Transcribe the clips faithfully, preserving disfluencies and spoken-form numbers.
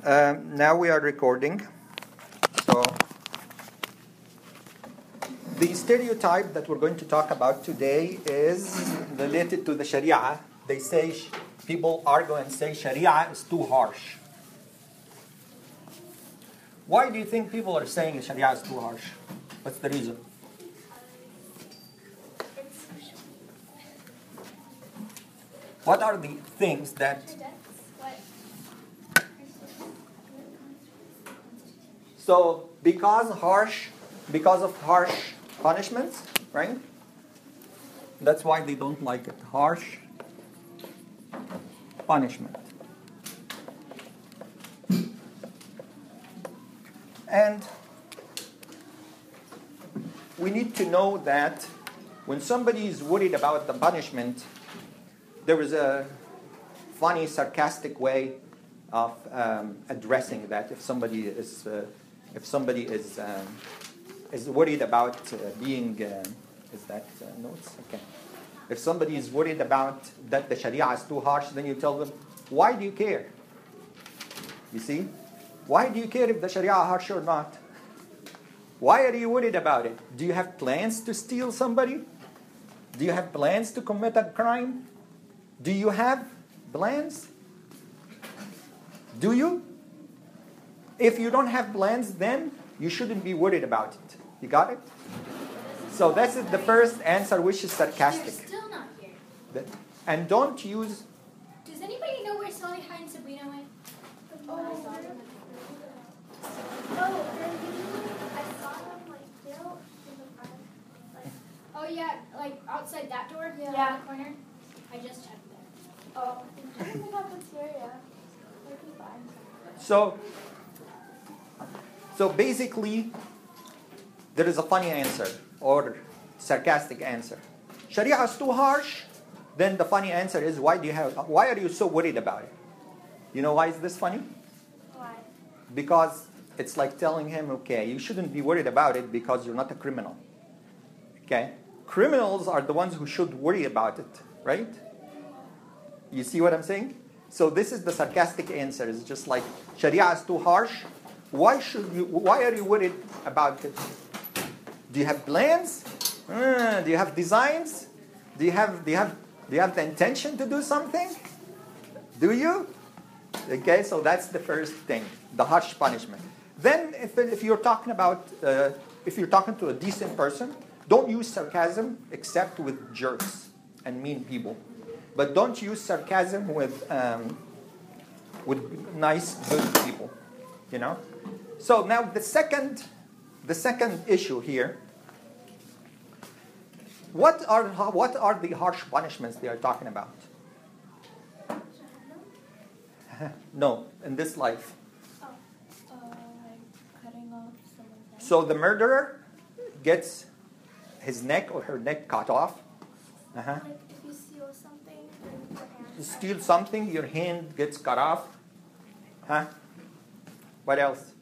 Um, now we are recording. So the stereotype that we're going to talk about today is related to the Sharia. They say, people argue and say Sharia is too harsh. Why do you think people are saying Sharia is too harsh? What's the reason? What are the things that... So, because harsh, because of harsh punishments, right? That's why they don't like it. Harsh punishment. And we need to know that when somebody is worried about the punishment, there is a funny, sarcastic way of um, addressing that. If somebody is, uh, if somebody is um, is worried about uh, being, uh, is that uh, notes? Okay. If somebody is worried about that the Sharia is too harsh, then you tell them, why do you care? You see? Why do you care if the Sharia is harsh or not? Why are you worried about it? Do you have plans to steal somebody? Do you have plans to commit a crime? Do you have plans? Do you? If you don't have plans, then you shouldn't be worried about it. You got it? So that's the first answer, which is sarcastic. They're still not here. And don't use... Does anybody know where Salihah and Sabrina went? Oh, I saw them. Oh, they're usually, I saw them like still in the front. Like, Oh yeah, like outside that door? Yeah. In the corner? I just checked there. oh, I think they got bacteria. They can find some. So, so basically, there is a funny answer or sarcastic answer. Sharia is too harsh. Then the funny answer is, why do you have? Why are you so worried about it? You know why is this funny? Why? Because it's like telling him, okay, you shouldn't be worried about it because you're not a criminal. Okay, criminals are the ones who should worry about it, right? You see what I'm saying? So this is the sarcastic answer. It's just like, Sharia is too harsh. Why should you? Why are you worried about it? Do you have plans? Uh, do you have designs? Do you have? Do you have? Do you have the intention to do something? Do you? Okay, so that's the first thing, the harsh punishment. Then, if if you're talking about, uh, if you're talking to a decent person, don't use sarcasm except with jerks and mean people. But don't use sarcasm with um, with nice, good people, you know. So now the second, the second issue here. What are what are the harsh punishments they are talking about? No, in this life. Oh, uh, like cutting off someone's head. So the murderer gets his neck or her neck cut off. Uh-huh. Like if you steal something, then your hand. You steal something, your hand gets cut off. Huh? What else?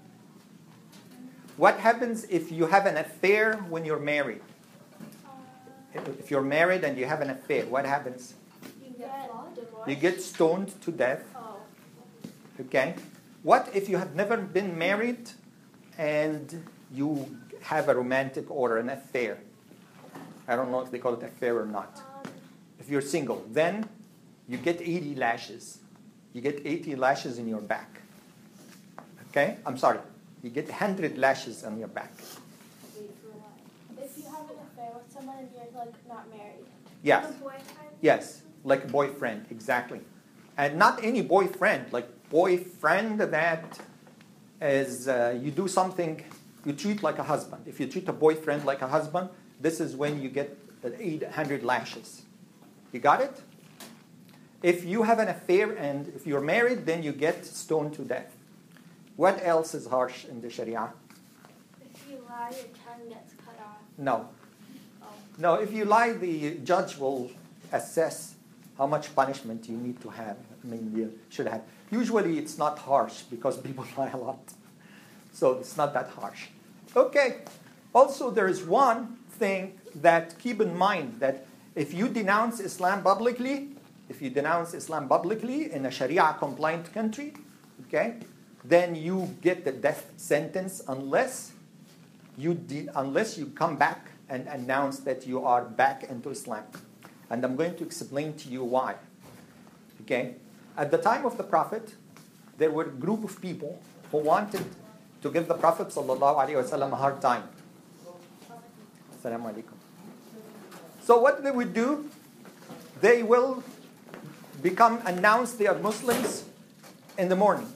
What happens if you have an affair when you're married? If you're married and you have an affair, what happens? You get divorced. You get stoned to death. Oh. Okay? What if you have never been married and you have a romantic or an affair? I don't know if they call it affair or not. Um, If you're single, then you get eighty lashes. You get eighty lashes in your back. Okay? I'm sorry. You get one hundred lashes on your back. if you have an affair with someone and you're like not married. Yes. Like a boyfriend. Yes. Like a boyfriend. Exactly. And not any boyfriend. Like boyfriend that is, uh, you do something, you treat like a husband. If you treat a boyfriend like a husband, this is when you get eight hundred lashes. You got it? If you have an affair and if you're married, then you get stoned to death. What else is harsh in the Sharia? If you lie, your tongue gets cut off. No. Oh. No, if you lie, the judge will assess how much punishment you need to have. I mean, you should have. Usually it's not harsh because people lie a lot. So it's not that harsh. Okay. Also, there is one thing that keep in mind, that if you denounce Islam publicly, if you denounce Islam publicly in a Sharia-compliant country, okay, then you get the death sentence unless you de- unless you come back and announce that you are back into Islam. And I'm going to explain to you why. Okay? At the time of the Prophet, there were a group of people who wanted to give the Prophet ﷺ a hard time. Assalamu alaikum. So what they would do, they will become, announce they are Muslims in the morning.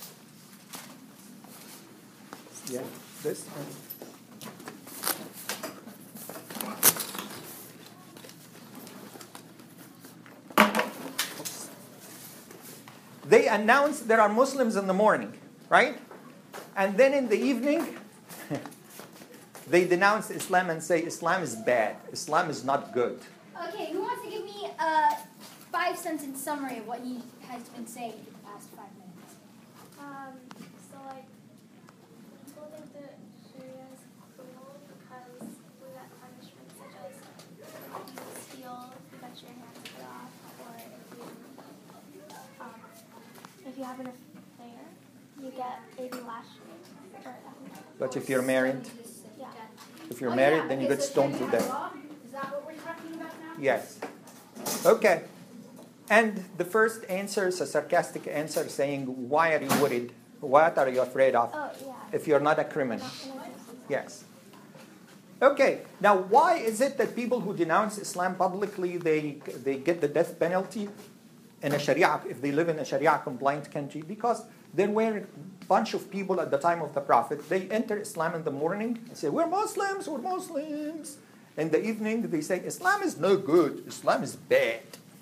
Yeah, this. They announce there are Muslims in the morning, right? And then in the evening, they denounce Islam and say Islam is bad. Islam is not good. Okay, who wants to give me a five sentence summary of what he has been saying for the past five minutes? Um, so like, people think that Sharia is cruel because we get punishments such as if you steal, you get your hands cut off, or if you, um, if you have an affair, you get maybe lashed. But if you're married, Yeah. if you're Oh, married, yeah. then you Okay, get so stoned to Sharia death. law? Is that what we're talking about now? Yes. Okay. And the first answer is a sarcastic answer saying, why are you worried? What are you afraid of Oh, yeah. if you're not a criminal? Not gonna do something. Yes. Okay. Now, why is it that people who denounce Islam publicly, they, they get the death penalty in a Sharia, if they live in a Sharia-compliant country? Because there were a bunch of people at the time of the Prophet. They enter Islam in the morning and say, we're Muslims, we're Muslims. In the evening, they say, Islam is no good. Islam is bad.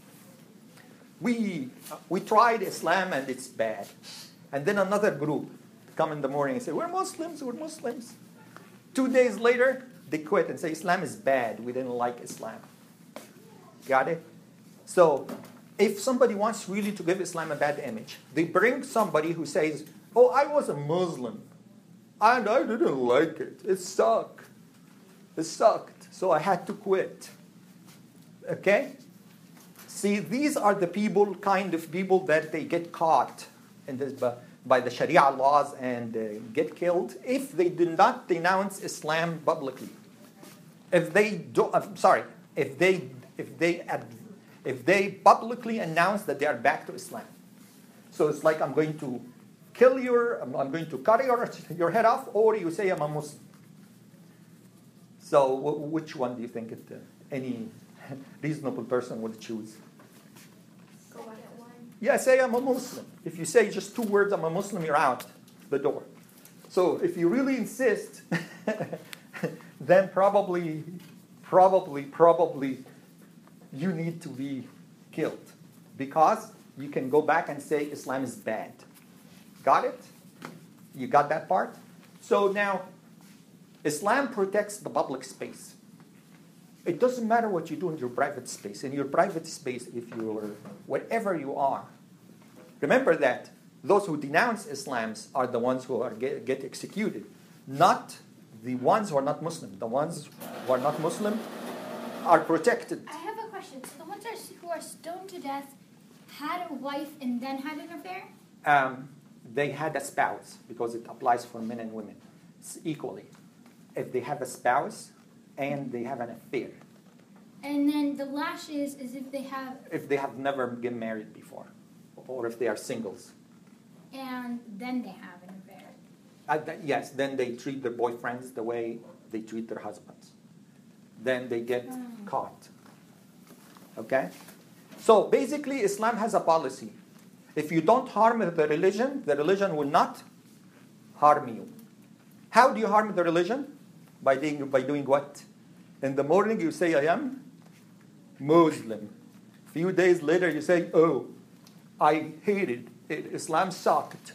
We, we tried Islam and it's bad. And then another group come in the morning and say, we're Muslims, we're Muslims. Two days later, they quit and say, Islam is bad. We didn't like Islam. Got it? So, if somebody wants really to give Islam a bad image, they bring somebody who says, oh, I was a Muslim, and I didn't like it. It sucked. It sucked, so I had to quit. Okay? See, these are the people, kind of people that they get caught in this, by, by the Sharia laws and uh, get killed if they do not denounce Islam publicly. If they do, I'm sorry, if they if they if they publicly announce that they are back to Islam. So it's like, I'm going to kill your, I'm, I'm going to cut your your head off, or you say I'm a Muslim. So w- which one do you think it, uh, any reasonable person would choose? Go back to one. Yeah, say I'm a Muslim. If you say just two words, I'm a Muslim, you're out the door. So if you really insist, then probably, probably, probably you need to be killed. Because you can go back and say Islam is bad. Got it? You got that part? So now, Islam protects the public space. It doesn't matter what you do in your private space. In your private space, if you're wherever you are, remember that those who denounce Islam are the ones who are get, get executed, not the ones who are not Muslim. The ones who are not Muslim are protected. I have a question. So the ones are, who are stoned to death had a wife and then had an affair? Um, they had a spouse, because it applies for men and women equally. If they have a spouse and they have an affair. And then the lashes is if they have, If they have never been married before, or if they are singles. and then they have an affair. Uh, th- yes, then they treat their boyfriends the way they treat their husbands. Then they get Mm. caught. Okay? So basically, Islam has a policy. If you don't harm the religion, the religion will not harm you. How do you harm the religion? By doing, by doing what? In the morning you say, I am Muslim. A few days later you say, oh, I hated it. Islam sucked.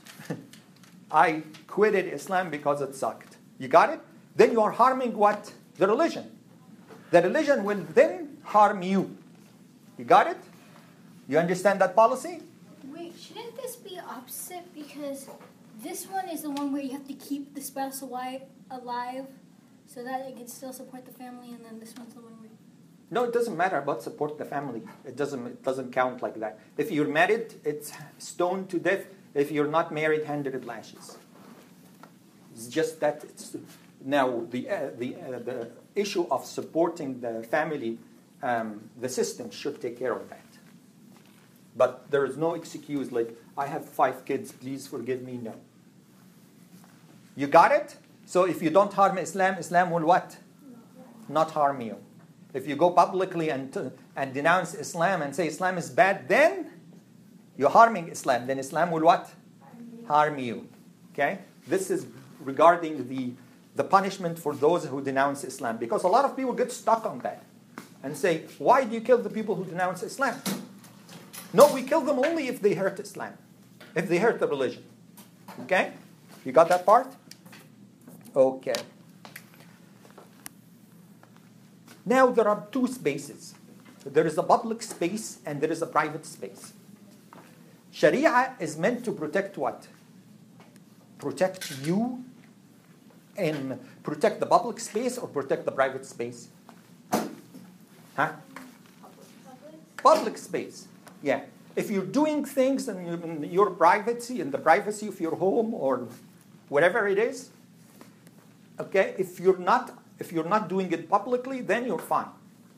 I quitted Islam because it sucked. You got it? Then you are harming what? The religion. The religion will then harm you. You got it? You understand that policy? Wait, shouldn't this be opposite? Because this one is the one where you have to keep the spouse alive, alive so that it can still support the family, and then this one's the one where... No, it doesn't matter about support the family. It doesn't, it doesn't count like that. If you're married, it's stoned to death. If you're not married, one hundred lashes. It's just that it's now the uh, the uh, the issue of supporting the family, um, the system should take care of that. But there is no excuse like, I have five kids, please forgive me. No. You got it? So if you don't harm Islam, Islam will what? Not harm you. If you go publicly and and denounce Islam and say Islam is bad, then you're harming Islam. Then Islam will what? Harm you. Okay? This is regarding the, the punishment for those who denounce Islam. Because a lot of people get stuck on that and say, why do you kill the people who denounce Islam? No, we kill them only if they hurt Islam, if they hurt the religion. Okay? You got that part? Okay. Now there are two spaces. There is a public space and there is a private space. Sharia is meant to protect what? Protect you and protect the public space or protect the private space? Huh? Public. Public space. Yeah. If you're doing things in your privacy, in the privacy of your home or whatever it is, okay, if you're not if you're not doing it publicly, then you're fine.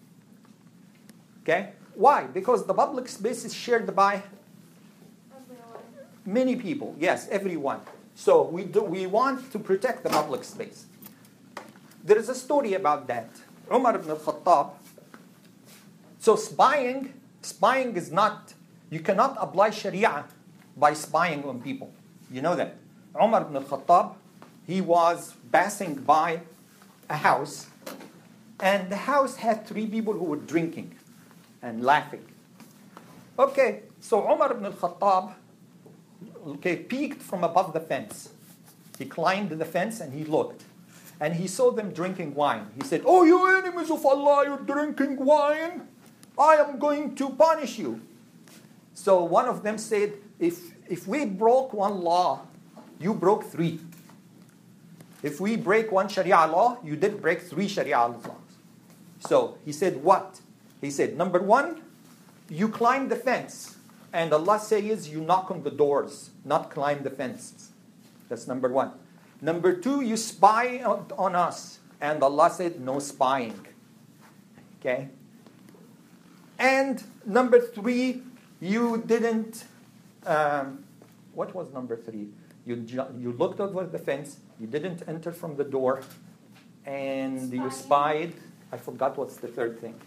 Okay? Why? Because the public space is shared by Everyone. many people. Yes, everyone. So we do we want to protect the public space. There is a story about that. Umar ibn al-Khattab. So spying, spying is not, you cannot apply Sharia by spying on people. You know that. Umar ibn al-Khattab, he was passing by a house, and the house had three people who were drinking and laughing. Okay, so Umar ibn al-Khattab, okay, peeked from above the fence. He climbed the fence and he looked. And he saw them drinking wine. He said, "Oh, you enemies of Allah, you're drinking wine. I am going to punish you." So one of them said, if, if we broke one law, you broke three. If we break one Sharia law, you did break three Sharia laws. So he said, what? He said, number one, you climb the fence. And Allah says you knock on the doors, not climb the fences. That's number one. Number two, you spy on, on us. And Allah said no spying. Okay? And number three, you didn't, um, what was number three? You, ju- you looked over the fence, you didn't enter from the door, and you spied. I forgot what's the third thing.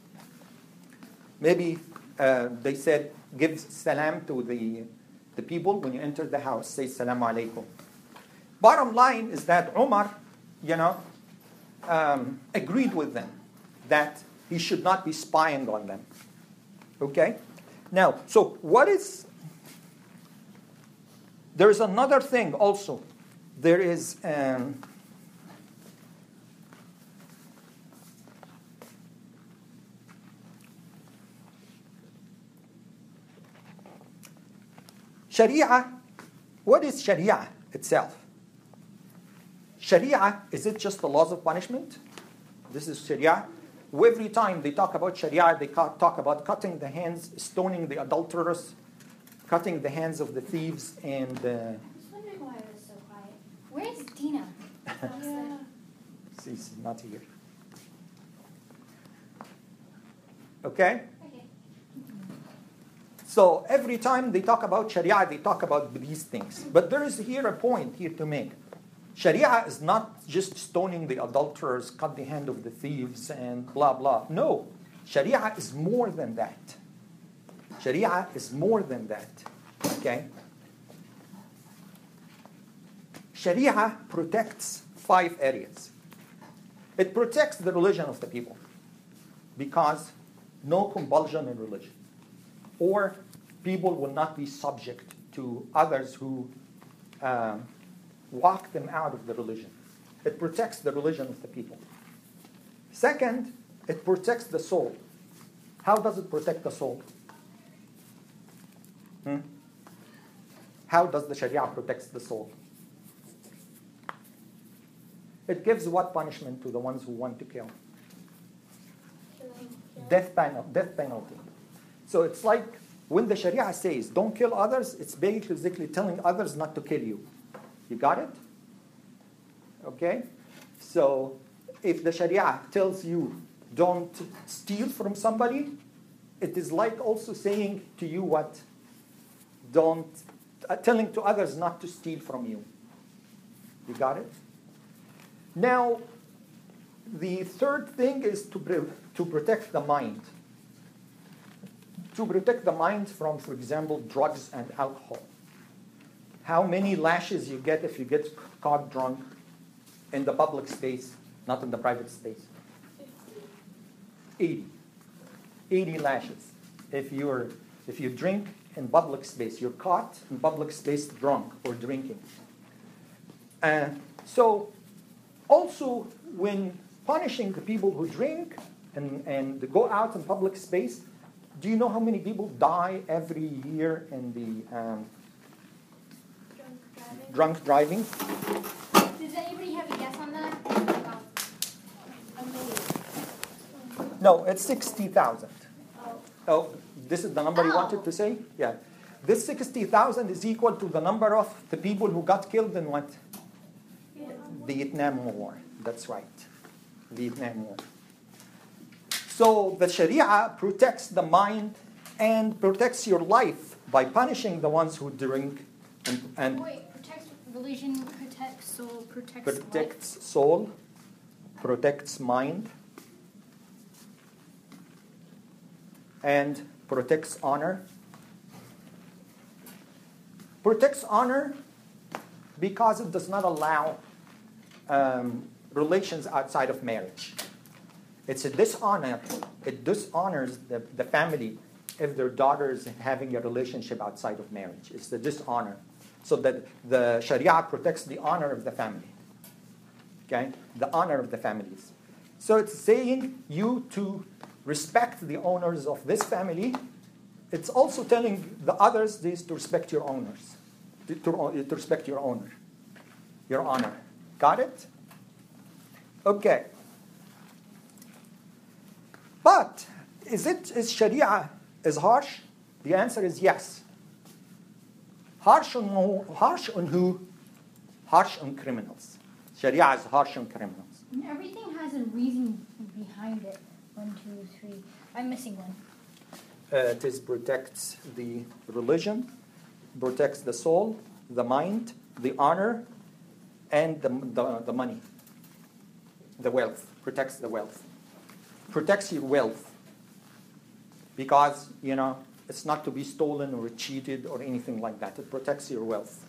Maybe uh, they said, give salam to the, the people when you enter the house, say salam alaikum. Bottom line is that Umar, you know, um, agreed with them that he should not be spying on them. Okay? Now, so what is... There is another thing also. There is... Um, Sharia, what is Sharia itself? Sharia, is it just the laws of punishment? This is Sharia. Every time they talk about Sharia, they talk about cutting the hands, stoning the adulterers, cutting the hands of the thieves, and... Uh, I was wondering why it was so quiet. Where's Dina? Yeah. she's not here. Okay? Okay. So every time they talk about Sharia, they talk about these things. But there is here a point here to make. Sharia is not just stoning the adulterers, cut the hand of the thieves, and blah, blah. No. Sharia is more than that. Sharia is more than that. Okay? Sharia protects five areas. It protects the religion of the people because no compulsion in religion. Or people will not be subject to others who um, walk them out of the religion. It protects the religion of the people. Second, it protects the soul. How does it protect the soul? Hmm? How does the Sharia protect the soul? It gives what punishment to the ones who want to kill? Death penalty. Death penalty. So it's like when the Sharia says don't kill others, it's basically telling others not to kill you. You got it? Okay? So if the Sharia tells you don't steal from somebody, it is like also saying to you what? Don't, uh, telling to others not to steal from you. You got it? Now, the third thing is to, pre- to protect the mind. To protect the mind from, for example, drugs and alcohol. How many lashes you get if you get caught drunk in the public space, not in the private space? eighty. eighty lashes. If you're if you drink in public space, you're caught in public space drunk or drinking. And so also when punishing the people who drink and, and go out in public space, do you know how many people die every year in the um, Drunk driving. drunk driving? Does anybody have a guess on that? About a million. No, it's sixty thousand. Oh. Oh, this is the number you Ow. wanted to say? Yeah. This sixty thousand is equal to the number of the people who got killed in what? Vietnam. Vietnam War. That's right. Vietnam War. So the Sharia protects the mind and protects your life by punishing the ones who drink and, and Wait, protects religion, protects soul, protects life. protects soul, protects mind, and protects honor. Protects honor because it does not allow um, relations outside of marriage. It's a dishonor. It dishonors the, the family if their daughter is having a relationship outside of marriage. It's the dishonor. So that the Sharia protects the honor of the family. Okay? The honor of the families. So it's saying you to respect the owners of this family. It's also telling the others this to respect your owners. To, to, to respect your owner. Your honor. Got it? Okay. But is it is Sharia is harsh? The answer is yes. Harsh on who? Harsh on who? Harsh on criminals. Sharia is harsh on criminals. And everything has a reason behind it. One, two, three. I'm missing one. Uh, it is protects the religion, protects the soul, the mind, the honor, and the, the, the money, the wealth. Protects the wealth. Protects your wealth. Because, you know, it's not to be stolen or cheated or anything like that. It protects your wealth.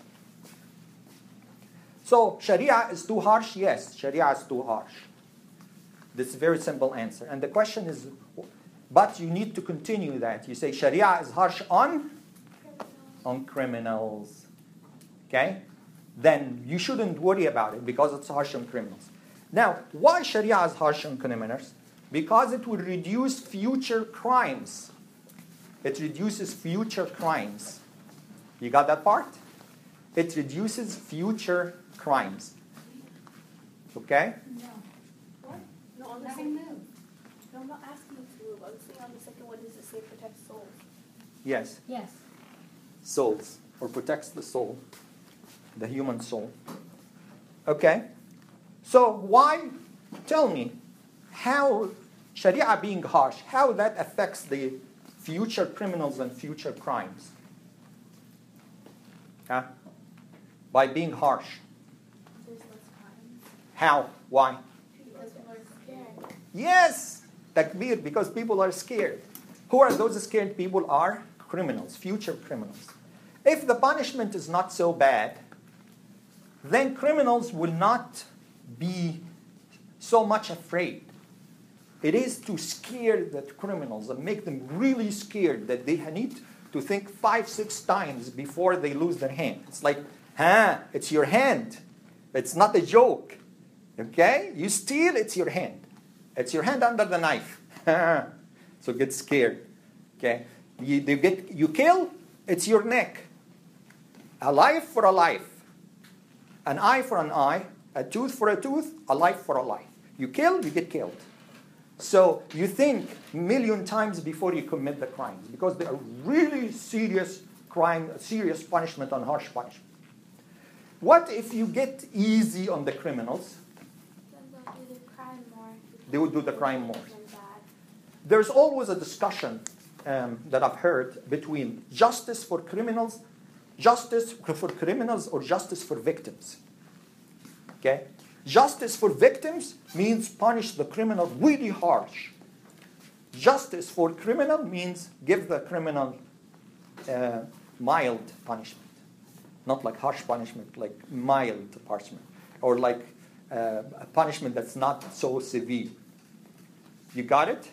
So, Sharia is too harsh? Yes, Sharia is too harsh. This is a very simple answer. And the question is, but you need to continue that. You say Sharia is harsh on? On criminals. Okay? Then you shouldn't worry about it because it's harsh on criminals. Now, why Sharia is harsh on criminals? Because it will reduce future crimes. It reduces future crimes. You got that part? It reduces future crimes. Okay? No. What? No, on the Let me second. move. No, I'm not asking you to move. I'm saying on the second one, does it say protect souls? Yes. Yes. Souls, or protects the soul, the human soul. Okay? So why, tell me, how Sharia being harsh, how that affects the future criminals and future crimes? Huh? By being harsh. There's less crimes. How? Why? Because people are scared. Yes, takbir, because people are scared. Who are those scared people? Are criminals, future criminals. If the punishment is not so bad, then criminals will not be so much afraid. It is to scare the criminals and make them really scared that they need to think five, six times before they lose their hand. It's like, huh, it's your hand. It's not a joke. Okay? You steal, it's your hand. It's your hand under the knife. So get scared. Okay? You, you, get, you kill, it's your neck. A life for a life. An eye for an eye. A tooth for a tooth. A life for a life. You kill, you get killed. So you think a million times before you commit the crimes because they are really serious crime, serious punishment and harsh punishment. What if you get easy on the criminals? Then they'll do the crime more. They would do the crime more. Than bad. There's always a discussion um, that I've heard between justice for criminals, justice for criminals or justice for victims. Okay? Justice for victims means punish the criminal really harsh. Justice for criminal means give the criminal uh, mild punishment. Not like harsh punishment, like mild punishment. Or like uh, a punishment that's not so severe. You got it?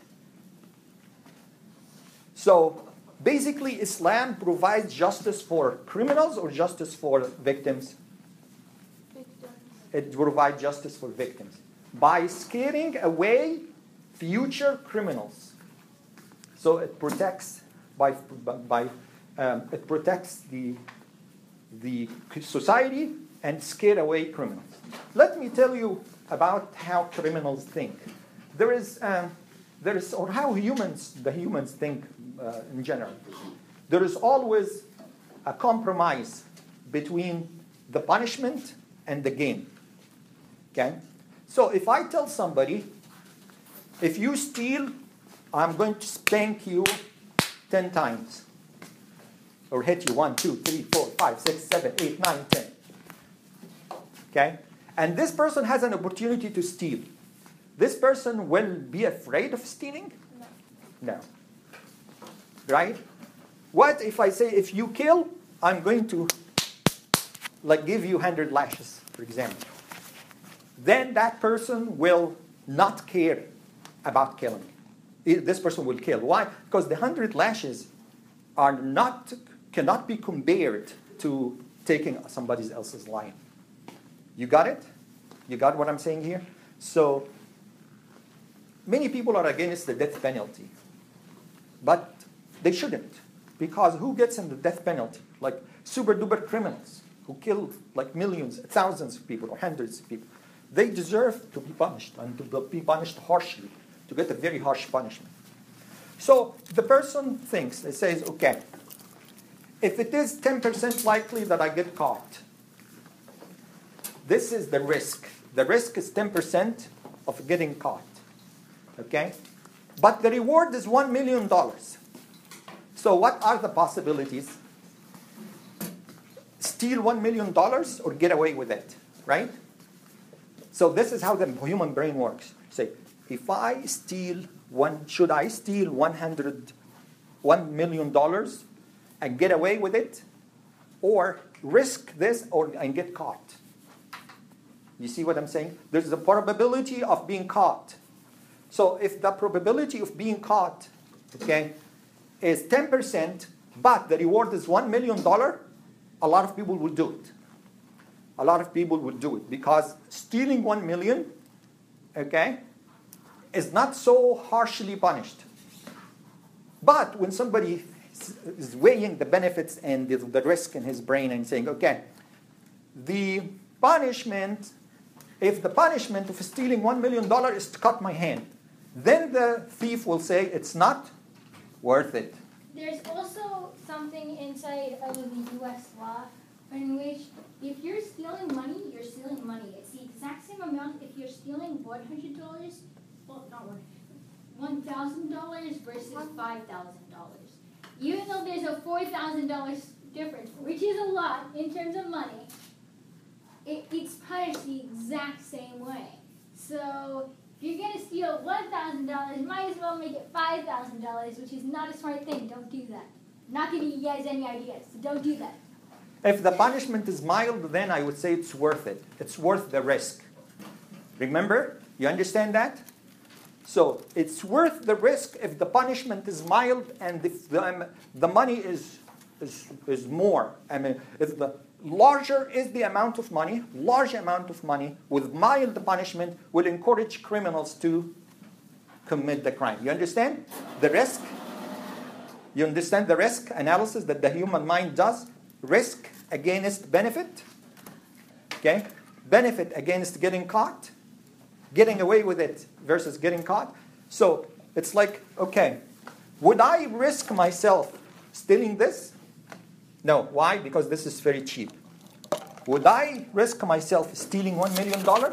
So basically Islam provides justice for criminals or justice for victims? Victims. It provides justice for victims by scaring away future criminals. So it protects by by um, it protects the the society and scare away criminals. Let me tell you about how criminals think. There is um, there is or how humans the humans think uh, in general. There is always a compromise between the punishment and the gain. Okay? So if I tell somebody, if you steal, I'm going to spank you ten times. Or hit you one, two, three, four, five, six, seven, eight, nine, ten. Okay? And this person has an opportunity to steal. This person will be afraid of stealing? No. No. Right? What if I say, if you kill, I'm going to like give you one hundred lashes, for example. Then that person will not care about killing. This person will kill. Why? Because the one hundred lashes are not, cannot be compared to taking somebody else's life. You got it? You got what I'm saying here? So, many people are against the death penalty. But they shouldn't. Because who gets in the death penalty? Like super duper criminals who kill like millions, thousands of people, or hundreds of people. They deserve to be punished, and to be punished harshly, to get a very harsh punishment. So the person thinks, it says, okay, if it is ten percent likely that I get caught, this is the risk. The risk is ten percent of getting caught. Okay? But the reward is one million dollars. So what are the possibilities? Steal one million dollars or get away with it, right? So this is how the human brain works. Say, if I steal one, should I steal one hundred, one million dollars and get away with it, or risk this or and get caught? You see what I'm saying? There's the probability of being caught. So if the probability of being caught, okay, is ten percent, but the reward is one million dollars, a lot of people will do it. A lot of people will do it because stealing one million, okay, is not so harshly punished. But when somebody is weighing the benefits and the, the risk in his brain and saying, okay, the punishment, if the punishment of stealing one million dollars is to cut my hand, then the thief will say it's not worth it. There's also something inside of the U S law in which if you're stealing money, you're stealing money. It's the exact same amount if you're stealing one hundred dollars, well, not one, one thousand dollars versus five thousand dollars. Even though there's a four thousand dollars difference, which is a lot in terms of money, it, it's punished the exact same way. So if you're going to steal one thousand dollars, might as well make it five thousand dollars, which is not a smart thing. Don't do that. I'm not giving you guys any ideas, so don't do that. If the punishment is mild, then I would say it's worth it. It's worth the risk. Remember? You understand that? So it's worth the risk if the punishment is mild and if the, um, the money is, is, is more. I mean, if the larger is the amount of money, large amount of money with mild punishment will encourage criminals to commit the crime. You understand the risk? You understand the risk analysis that the human mind does? Risk against benefit. Okay? Benefit against getting caught. Getting away with it versus getting caught. So it's like, okay, would I risk myself stealing this? No. Why? Because this is very cheap. Would I risk myself stealing one million dollars?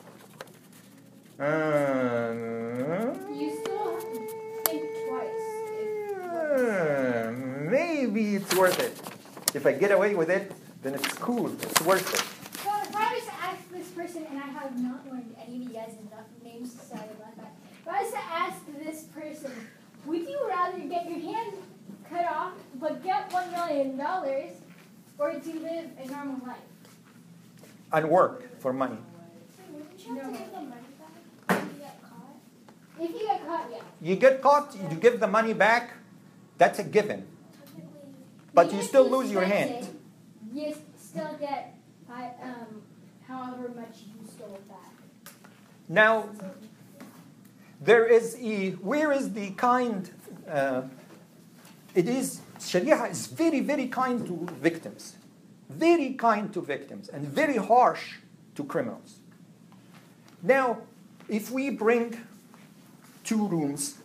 You still think twice. Uh, maybe it's worth it. If I get away with it, then it's cool. It's worth it. So if I was to ask this person, and I have not learned any of you guys' enough names, sorry about that. If I was to ask this person, would you rather get your hand cut off but get one million dollars, or to live a normal life? And work for money. Wouldn't you have to give them money back if you get caught? If you get caught, yeah. You get caught, you give the money back, that's a given. Technically, But Even you if still lose your spend hand. it, you still get uh, um, however much you stole back. Now, there is a, where is the kind, uh, it is, Sharia is very, very kind to victims. Very kind to victims and very harsh to criminals. Now, if we bring two rooms,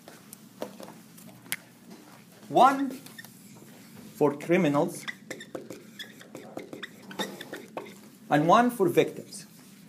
one for criminals and one for victims.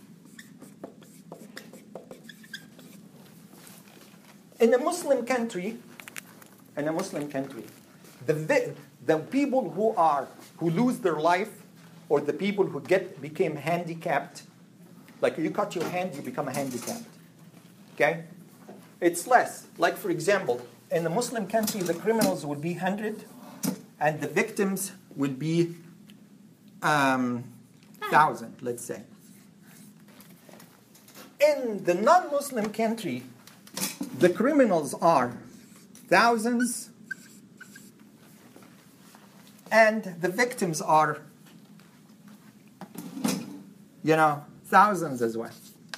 In a Muslim country, in a Muslim country, the vi- the people who are who lose their life, or the people who get became handicapped, like you cut your hand, you become handicapped. Okay, it's less. Like for example, in a Muslim country, the criminals will be hundred, and the victims will be um, thousand, let's say. In the non-Muslim country, the criminals are thousands, and the victims are, you know, thousands as well.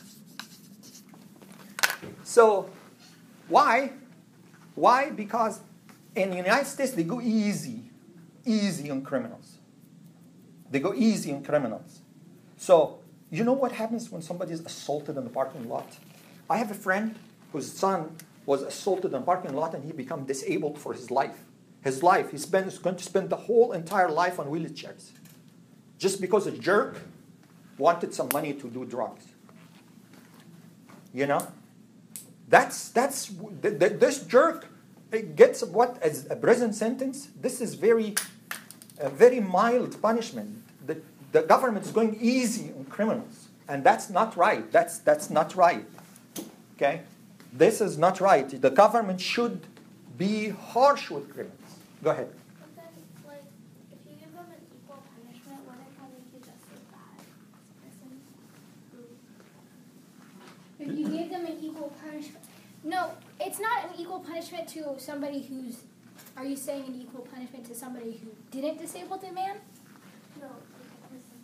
So, why? Why? Because in the United States, they go easy, easy on criminals. They go easy on criminals. So, you know what happens when somebody is assaulted in the parking lot? I have a friend whose son was assaulted in a parking lot and he became disabled for his life. His life, he's been, he's going to spend the whole entire life on wheelchairs. Just because a jerk wanted some money to do drugs. You know? That's, that's, th- th- this jerk gets what, as a prison sentence? This is very, a very mild punishment. The, the government is going easy on criminals. And that's not right. That's, that's not right. Okay? This is not right. The government should be harsh with criminals. Go ahead. But then, like, if you give them an equal punishment, wouldn't that make you just as bad as a person who... If you give them an equal punishment. No, it's not an equal punishment to somebody who's, are you saying an equal punishment to somebody who didn't disable the man? No, like a person.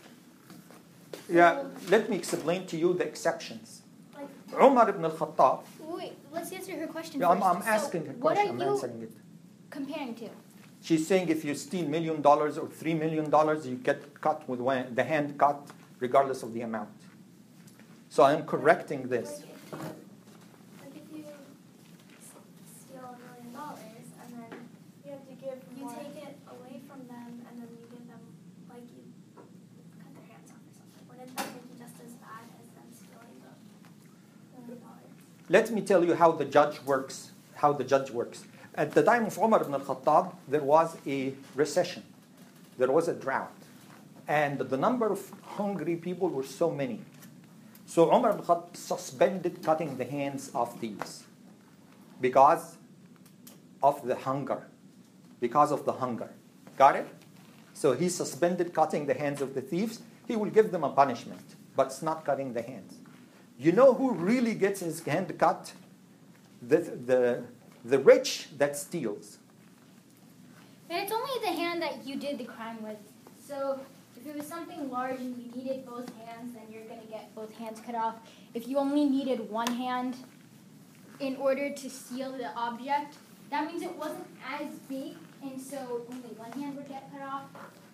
Yeah, let me explain to you the exceptions. Like, Umar ibn al-Khattab. Wait, let's answer her question Yeah, I'm, first. I'm asking her So what question. are I'm you answering it. comparing to? She's saying if you steal million dollars or three million dollars, you get cut with one, the hand cut, regardless of the amount. So I'm correcting this. like if you, like if you s- steal a million dollars and then you have to give, you take it away from them and then you give them, like you cut their hands off or something. Wouldn't that make you just as bad as them stealing the million dollars? Let me tell you how the judge works. How the judge works. At the time of Umar ibn al-Khattab, there was a recession. There was a drought. And the number of hungry people were so many. So Umar ibn al-Khattab suspended cutting the hands of thieves because of the hunger. Because of the hunger. Got it? So he suspended cutting the hands of the thieves. He will give them a punishment, but it's not cutting the hands. You know who really gets his hand cut? The, the, the rich that steals. And it's only the hand that you did the crime with. So if it was something large and you needed both hands, then you're going to get both hands cut off. If you only needed one hand in order to steal the object, that means it wasn't as big, and so only one hand would get cut off.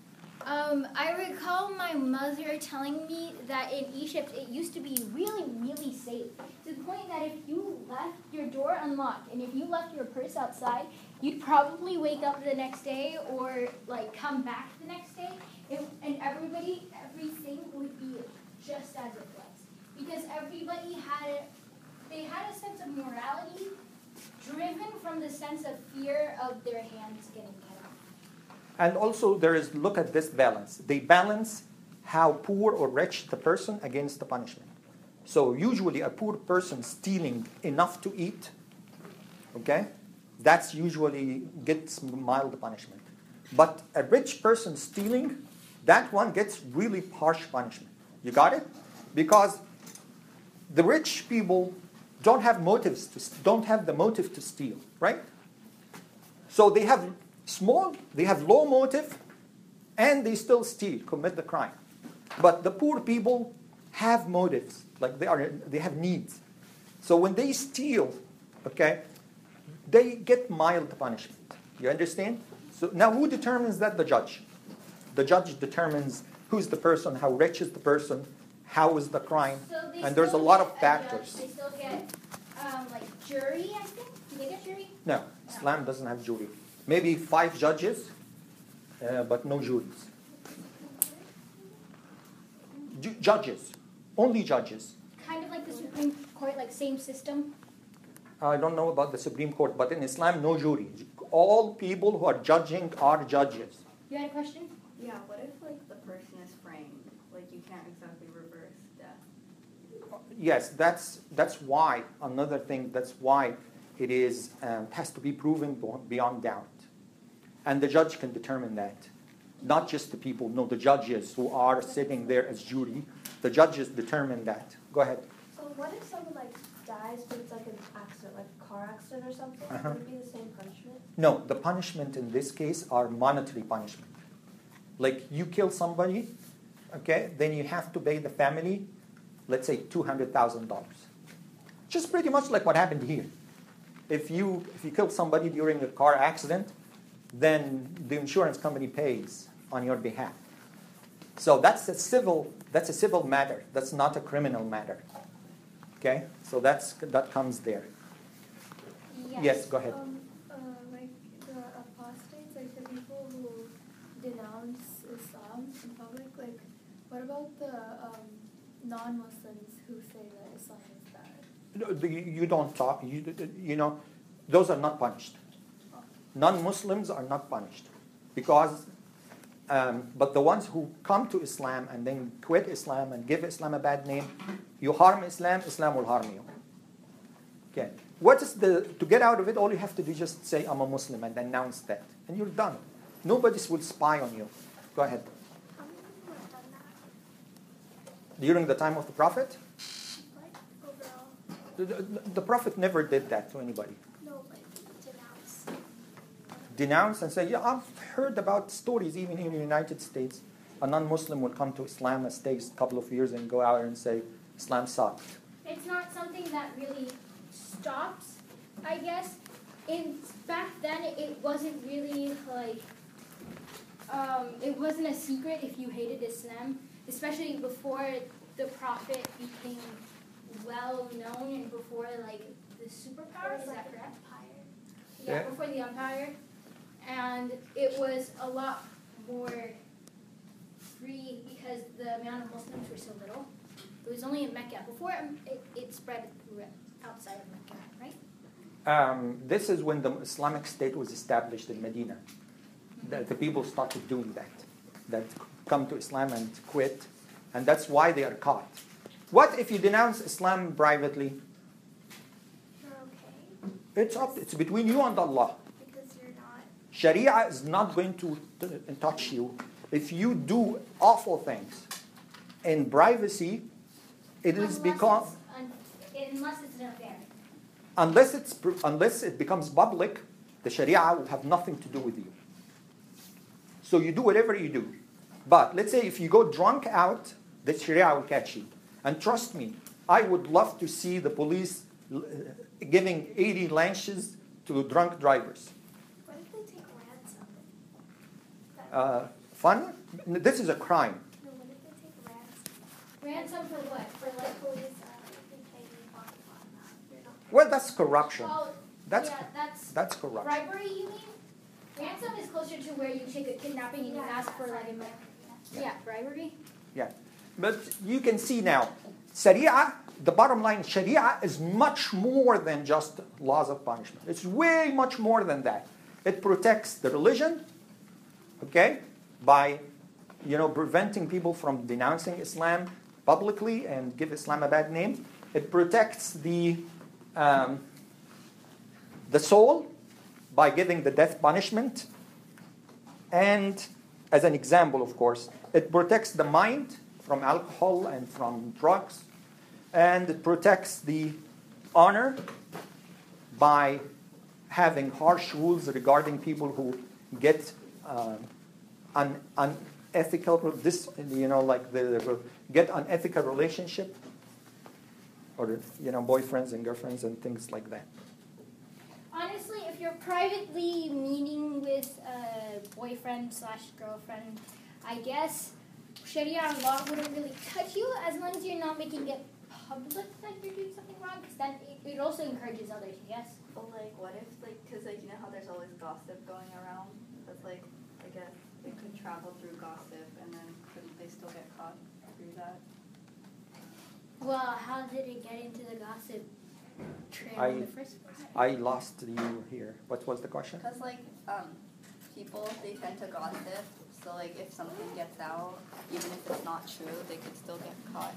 Um, I recall my mother telling me that in Egypt it used to be really, really safe. To the point that if you left your door unlocked and if you left your purse outside, you'd probably wake up the next day or like come back the next day, and, and everybody, everything would be just as it was. Because everybody had a, they had a sense of morality driven from the sense of fear of their hands getting cut off. And also there is, look at this balance. They balance how poor or rich the person against the punishment. So usually a poor person stealing enough to eat, okay, that's usually gets mild punishment. But a rich person stealing, that one gets really harsh punishment. You got it? Because the rich people don't have motives to don't have the motive to steal, right? So they have small, they have low motive, and they still steal, commit the crime. But the poor people have motives, like they are, they have needs. So when they steal, okay, they get mild punishment. You understand? So now who determines that? The judge. The judge determines who's the person, how rich is the person, how is the crime, So they and there's a still lot get of a factors. judge, they still get um, like jury, I think. Do they get jury? No, Islam doesn't have jury. Maybe five judges, uh, but no juries. Ju- judges, only judges. Kind of like the Supreme Court, like same system. I don't know about the Supreme Court, but in Islam, no jury. All people who are judging are judges. You had a question? Yeah, what if like the person is framed? Like you can't exactly reverse death. Yes, that's that's why another thing. That's why it is um, has to be proven beyond doubt, and the judge can determine that. Not just the people, no, the judges who are sitting there as jury. The judges determine that. Go ahead. So what if someone like dies, but it's like an accident, like a car accident or something? Uh-huh. Would it be the same punishment? No, the punishment in this case are monetary punishment. Like you kill somebody, okay, then you have to pay the family, let's say two hundred thousand dollars. Just pretty much like what happened here. If you if you kill somebody during a car accident, then the insurance company pays on your behalf. So that's a civil that's a civil matter. That's not a criminal matter. Okay, so that's that comes there. Yes, go ahead. Um, uh, like the apostates, like the people who denounce Islam in public, like what about the um, non-Muslims who say that Islam is bad? No, the- You don't talk. You you know, those are not punished. Non-Muslims are not punished because, um, but the ones who come to Islam and then quit Islam and give Islam a bad name, you harm Islam, Islam will harm you. Okay. What is the to get out of it? All you have to do is just say I'm a Muslim and announce that, and you're done. Nobody will spy on you. Go ahead. How many people have done that? During the time of the Prophet, Like overall? the, the, the Prophet never did that to anybody. No, like denounce. Denounce and say, yeah, I've heard about stories even in the United States. A non-Muslim will come to Islam and stay a couple of years and go out and say, Islam sucked. It's not something that really stops, I guess. In back then, it wasn't really like um, it wasn't a secret if you hated Islam, especially before the Prophet became well known and before like the superpowers. Is that correct? Empire. Yeah, Yeah. before the empire, and it was a lot more free because the amount of Muslims were so little. It was only in Mecca. Before um, it, it spread outside of Mecca, right? Um, this is when the Islamic State was established in Medina. The, the people started doing that, that come to Islam and quit, and that's why they are caught. What if you denounce Islam privately? You're okay It's up. It's between you and Allah. because you're not. Sharia is not going to t- touch you. If you do awful things in privacy, it is Unless because it's un- unless it's an affair. unless it's pr- unless it becomes public, the Sharia will have nothing to do with you. So you do whatever you do. But let's say if you go drunk out, the Sharia will catch you. And trust me, I would love to see the police uh, giving eighty lashes to drunk drivers. What if they take ransom? That- Uh, Fun? This is a crime. No, what if they take ransom? Ransom for what? For Like like, police, uh, they pay you on on that. You're not. Well, that's corruption. oh, That's yeah, that's that's corruption. bribery, you mean? Ransom is closer to where you take a kidnapping and you ask for like, Yeah. yeah, bribery. Yeah. But you can see now, Sharia, the bottom line, Sharia is much more than just laws of punishment. It's way much more than that. It protects the religion, okay, by, you know, preventing people from denouncing Islam publicly and give Islam a bad name. It protects the um, the soul by giving the death punishment. And as an example, of course, it protects the mind from alcohol and from drugs. And it protects the honor by having harsh rules regarding people who get uh, un, unethical, this, you know, like the, the get unethical relationship, or, you know, boyfriends and girlfriends and things like that. Honestly, if you're privately meeting with a boyfriend slash girlfriend, I guess Sharia law wouldn't really touch you as long as you're not making it public that you're doing something wrong, because then it, it also encourages others, yes? But like, what if, like, because like, you know how there's always gossip going around? That's like, I guess it could travel through gossip, and then couldn't they still get caught through that? Well, how did it get into the gossip trail I- in the first place? I lost you here. What was the question? Because like, um, people, they tend to gossip, so like if something gets out, even if it's not true, they could still get caught.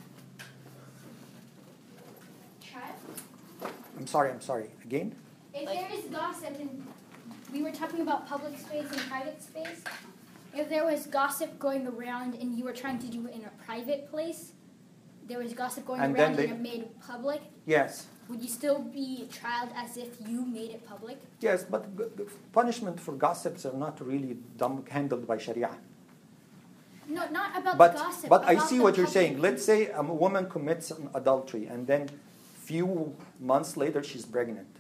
Try? I'm sorry, I'm sorry. Again? If Like- there is gossip, and we were talking about public space and private space, if there was gossip going around and you were trying to do it in a private place, there was gossip going And around then and they- it made public, Yes. would you still be trialed as if you made it public? Yes, but g- g- punishment for gossips are not really dumb, handled by Sharia. No, not about But, the gossip. but I about see the what you're public. saying. Let's say a woman commits an adultery and then few months later she's pregnant.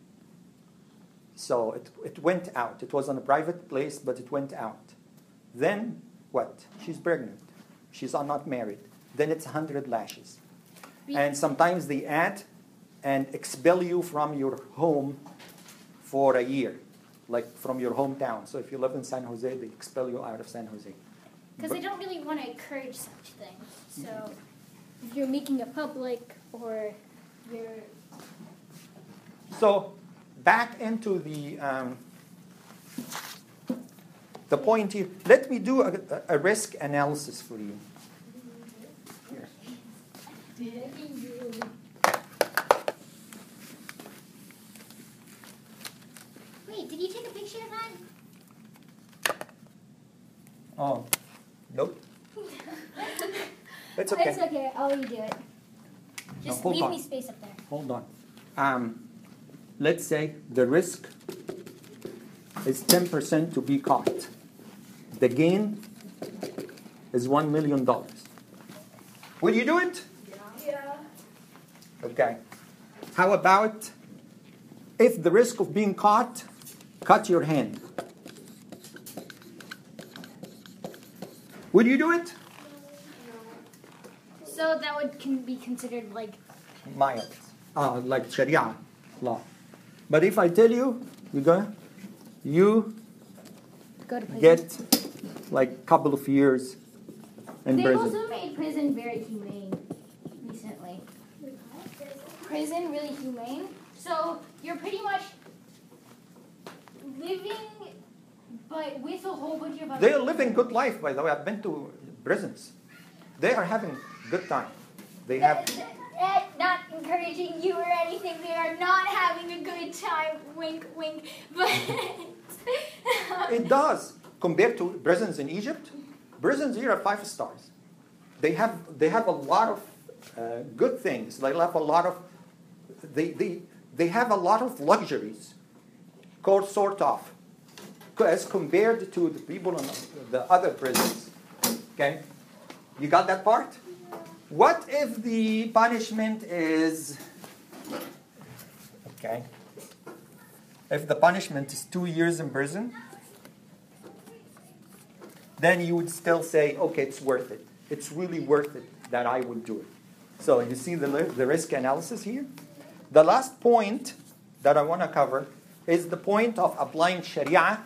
So it, it went out. It was in a private place, but it went out. Then what? She's pregnant. She's not married. Then it's one hundred lashes. Be- And sometimes they add and expel you from your home for a year, like from your hometown. So if you live in San Jose, they expel you out of San Jose. Because But- they don't really want to encourage such things. So if you're making it public or you're... So back into the um, the point here. Let me do a, a risk analysis for you. Here. Wait, did you take a picture of that? Oh, nope. It's okay. It's okay, I'll redo it. No, Just hold leave on. me space up there. Hold on. Um, let's say the risk is ten percent to be caught. The gain is one million dollars. Will you do it? Yeah. Okay. How about if the risk of being caught, cut your hand? Will you do it? So that would can be considered like... Mild. Uh, like Sharia law. But if I tell you, you go, you Go to prison. get like a couple of years in They've prison. also made prison very humane recently. Prison really humane. So you're pretty much living, but with a whole bunch of other They are people. living good life, by the way. I've been to prisons. They are having good time. They have. Eh, not encouraging you or anything. They are not having a good time. Wink, wink. But It does compared to prisons in Egypt. Prisons here are five stars. They have they have a lot of uh, good things. They have a lot of they they they have a lot of luxuries, co- sort of, as compared to the people in the other prisons. Okay, you got that part? What if the punishment is okay? If the punishment is two years in prison, then you would still say, okay, it's worth it. It's really worth it that I would do it. So you see the, the risk analysis here? The last point that I want to cover is the point of applying Sharia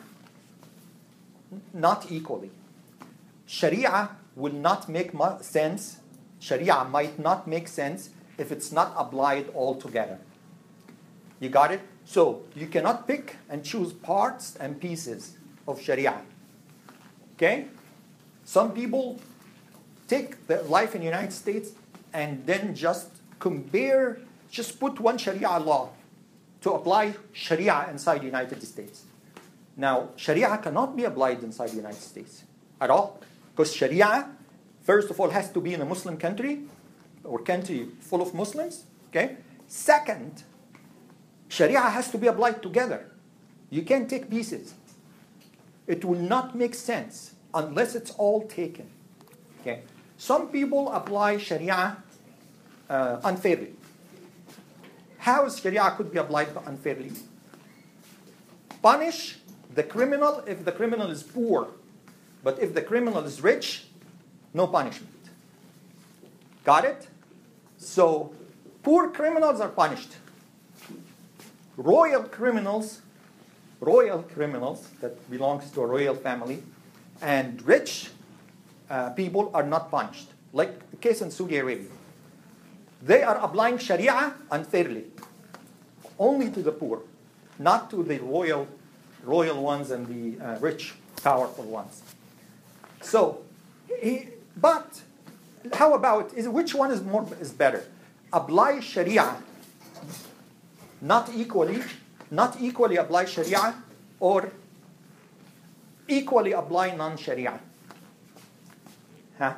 not equally. Sharia will not make sense. Sharia might not make sense if it's not applied altogether. You got it? So you cannot pick and choose parts and pieces of Sharia. Okay? Some people take the life in the United States and then just compare, just put one Sharia law to apply Sharia inside the United States. Now, Sharia cannot be applied inside the United States at all. Because Sharia, first of all, has to be in a Muslim country or country full of Muslims. Okay? Second, Sharia has to be applied together. You can't take pieces. It will not make sense unless it's all taken. Okay? Some people apply Sharia uh, unfairly. How is Sharia could be applied unfairly? Punish the criminal if the criminal is poor. But if the criminal is rich, no punishment. Got it? So, poor criminals are punished. Royal criminals, royal criminals that belongs to a royal family, and rich uh, people are not punished. Like the case in Saudi Arabia. They are applying Sharia unfairly. Only to the poor, not to the royal, royal ones and the uh, rich, powerful ones. So, he, but how about is which one is more is better? Apply Sharia not equally, not equally apply Sharia, or equally apply non-Sharia. Huh?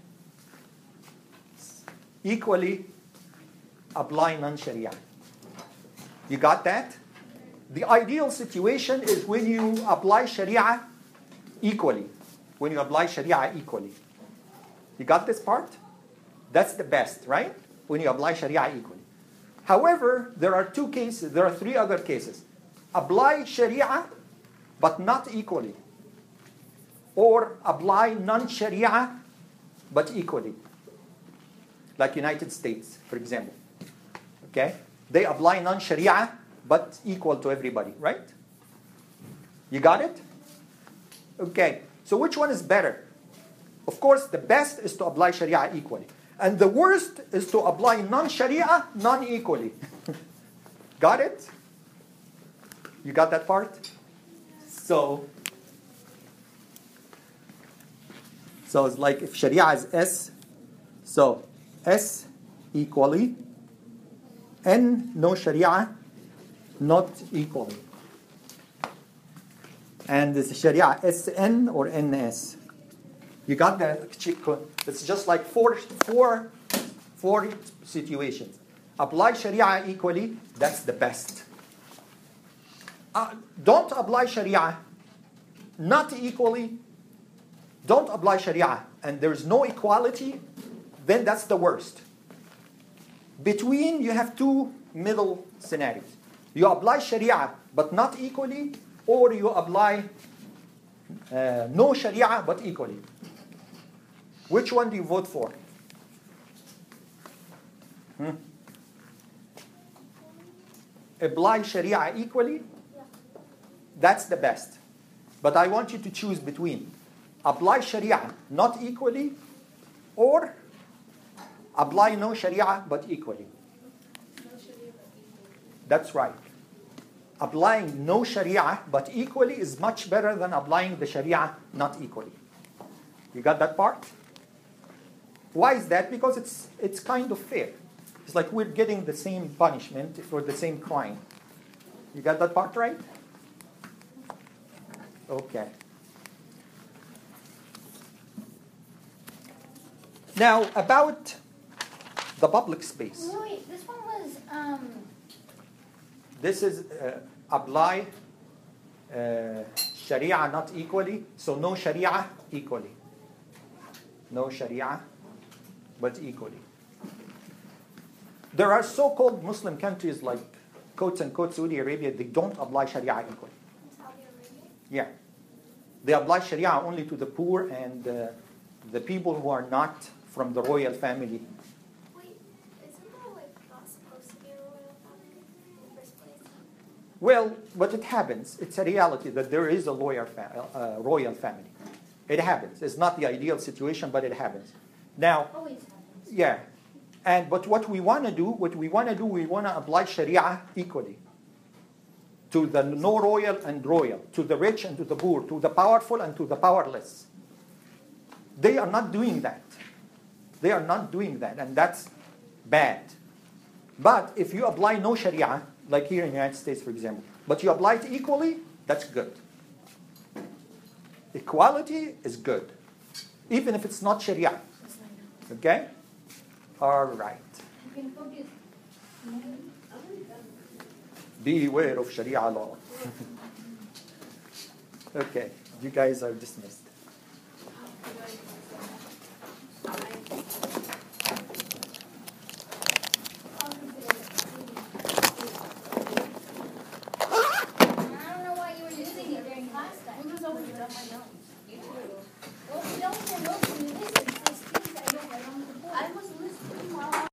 Equally apply non-Sharia. You got that? The ideal situation is when you apply Sharia equally. When you apply Sharia equally. You got this part? That's the best, right? When you apply Sharia equally. However, there are two cases, there are three other cases. Apply Sharia, but not equally. Or apply non-Sharia, but equally. Like United States, for example. Okay? They apply non-Sharia, but equal to everybody, right? You got it? Okay. So which one is better? Of course, the best is to apply Sharia equally. And the worst is to apply non-Sharia non-equally. Got it? You got that part? So, so it's like if Sharia is S, so S equally, N no Sharia not equally. And this Sharia S N or N S. You got that? It's just like four, four, four situations. Apply Sharia equally, that's the best. Uh, don't apply Sharia not equally. Don't apply Sharia and there's no equality, then that's the worst. Between, you have two middle scenarios. You apply Sharia but not equally, or you apply uh, no Sharia but equally. Which one do you vote for? Hmm? Apply Sharia equally? That's the best. But I want you to choose between apply Sharia not equally or apply no Sharia but equally. That's right. Applying no Sharia but equally is much better than applying the Sharia not equally. You got that part? Why is that? Because it's it's kind of fair. It's like we're getting the same punishment for the same crime. You got that part right? Okay. Now about the public space. Wait, wait, this one was um. This is uh, apply uh, Sharia not equally, so no Sharia equally. No Sharia, but equally. There are so-called Muslim countries like quotes and quotes Saudi Arabia, they don't apply Sharia equally. Saudi Arabia? Yeah. They apply Sharia only to the poor and uh, the people who are not from the royal family. Wait, isn't that like not supposed to be a royal family in the first place? Well, but it happens. It's a reality that there is a lawyer fa- uh, royal family. It happens. It's not the ideal situation, but it happens. Now, Always happens. yeah. And but what we want to do, what we want to do, we want to apply Sharia equally to the no royal and royal, to the rich and to the poor, to the powerful and to the powerless. They are not doing that. They are not doing that, and that's bad. But if you apply no Sharia, like here in the United States, for example, but you apply it equally, that's good. Equality is good, even if it's not Sharia. Okay? All right. You can focus. Beware of Sharia law. Okay, you guys are dismissed.